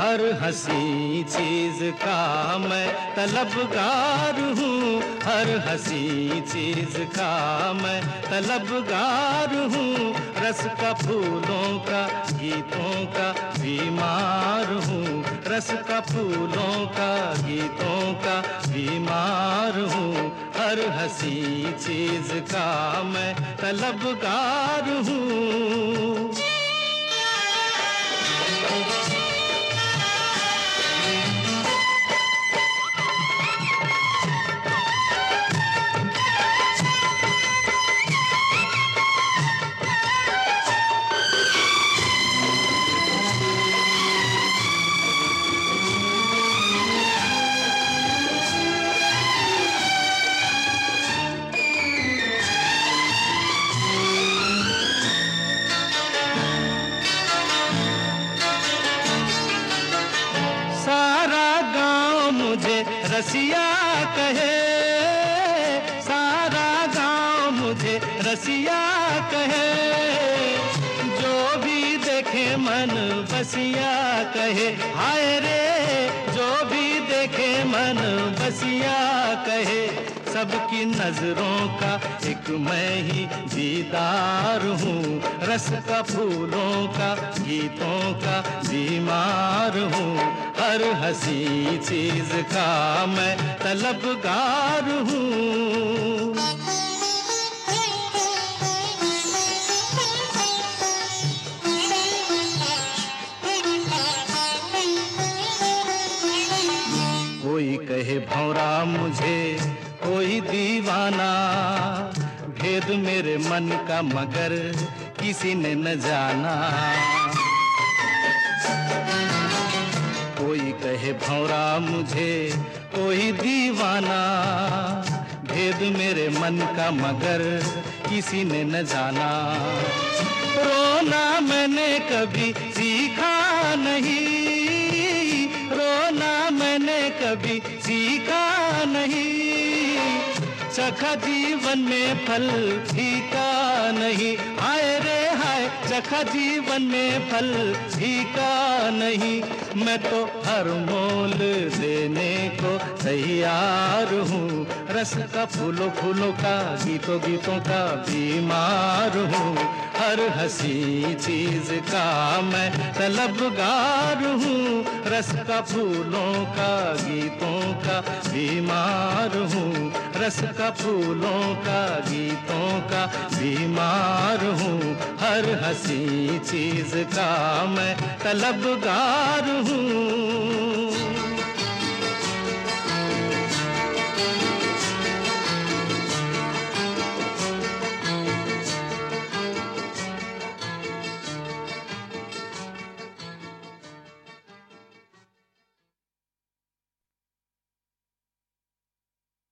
हर हंसी चीज का मैं तलबगार हूँ, हर हंसी चीज का मैं तलबगार हूँ। रस का फूलों का गीतों का बीमार हूँ, रस का फूलों का गीतों का बीमार हूँ। हर हंसी चीज का मैं तलबगार हूँ। मुझे रसिया कहे, सारा गांव मुझे रसिया कहे। जो भी देखे मन बसिया कहे, हाय रे जो भी देखे मन बसिया कहे। सबकी नजरों का एक मैं ही दीदार हूँ, रस का फूलों का गीतों का बीमार हूँ। हर हंसी चीज का मैं तलबगार हूँ। कोई कहे भौरा मुझे, कोई दीवाना, भेद मेरे मन का मगर किसी ने न जाना। कोई कहे भौरा मुझे, कोई दीवाना, भेद मेरे मन का मगर किसी ने न जाना। रोना मैंने कभी सीखा नहीं, रोना मैंने कभी सीखा नहीं। चखा जीवन में फल फीका नहीं, हाय रे हाय चखा जीवन में फल फीका नहीं। मैं तो हर मोल देने को तैयार हूँ, रस का फूलों फूलों का गीतों गीतों का बीमार हूँ। हर हंसी चीज का मैं तलबगार हूँ, रस का फूलों का गीतों का बीमार हूँ। रस का फूलों का गीतों का बीमार हूँ। हर हंसी चीज का मैं तलबगार हूँ।